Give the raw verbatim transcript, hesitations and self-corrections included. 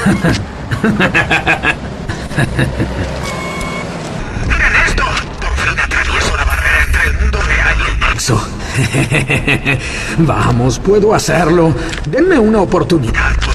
¡Miren esto! Por fin atravieso la barrera entre el mundo real y el nexo. Vamos, puedo hacerlo. Denme una oportunidad. Pues